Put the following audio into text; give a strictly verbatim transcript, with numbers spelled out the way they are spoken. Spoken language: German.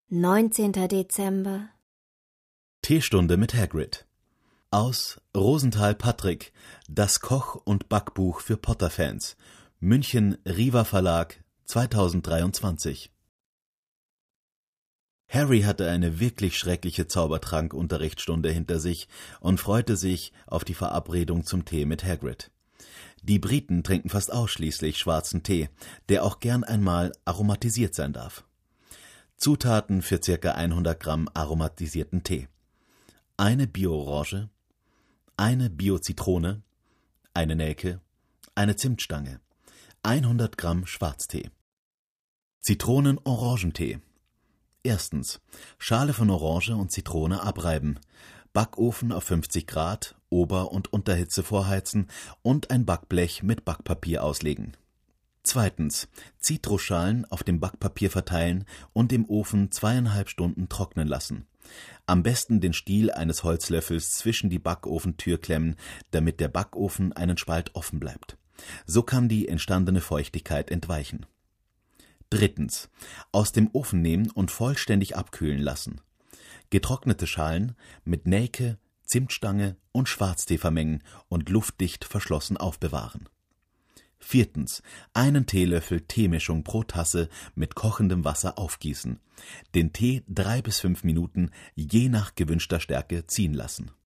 neunzehnter Dezember. Teestunde mit Hagrid. Aus Rosenthal Patrick, das Koch- und Backbuch für Potter-Fans. München Riva Verlag, zweitausenddreiundzwanzig. Harry hatte eine wirklich schreckliche Zaubertrank-Unterrichtsstunde hinter sich und freute sich auf die Verabredung zum Tee mit Hagrid. Die Briten trinken fast ausschließlich schwarzen Tee, der auch gern einmal aromatisiert sein darf. Zutaten für ca. hundert Gramm aromatisierten Tee: eine Bio-Orange, eine Bio-Zitrone, eine Nelke, eine Zimtstange, hundert Gramm Schwarztee. Zitronen-Orangentee. Erstens. Schale von Orange und Zitrone abreiben, Backofen auf fünfzig Grad, Ober- und Unterhitze vorheizen und ein Backblech mit Backpapier auslegen. Zweitens. Zitrusschalen auf dem Backpapier verteilen und im Ofen zweieinhalb Stunden trocknen lassen. Am besten den Stiel eines Holzlöffels zwischen die Backofentür klemmen, damit der Backofen einen Spalt offen bleibt. So kann die entstandene Feuchtigkeit entweichen. Drittens. Aus dem Ofen nehmen und vollständig abkühlen lassen. Getrocknete Schalen mit Nelke, Zimtstange und Schwarztee vermengen und luftdicht verschlossen aufbewahren. Viertens. Einen Teelöffel Teemischung pro Tasse mit kochendem Wasser aufgießen. Den Tee drei bis fünf Minuten je nach gewünschter Stärke ziehen lassen.